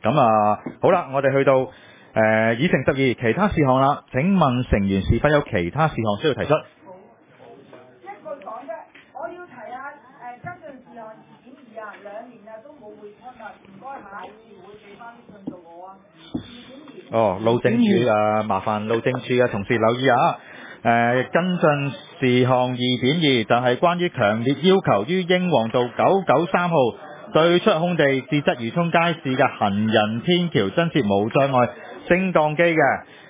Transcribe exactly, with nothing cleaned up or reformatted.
咁啊，好啦，我哋去到誒議程十二其他事項啦。請問成員是否有其他事項需要提出？ 一句講啫，我要提下誒跟進事項二點二啊，兩年啊都冇會出啊，唔該下一次會俾翻啲進度我啊。二點二。 哦，路政署啊，麻煩路政署嘅同事留意啊。誒、跟進事項二點二就係關於強烈要求於英皇道九九三號對出空地至鰂魚涌街市嘅行人天橋增設無障礙升降機嘅。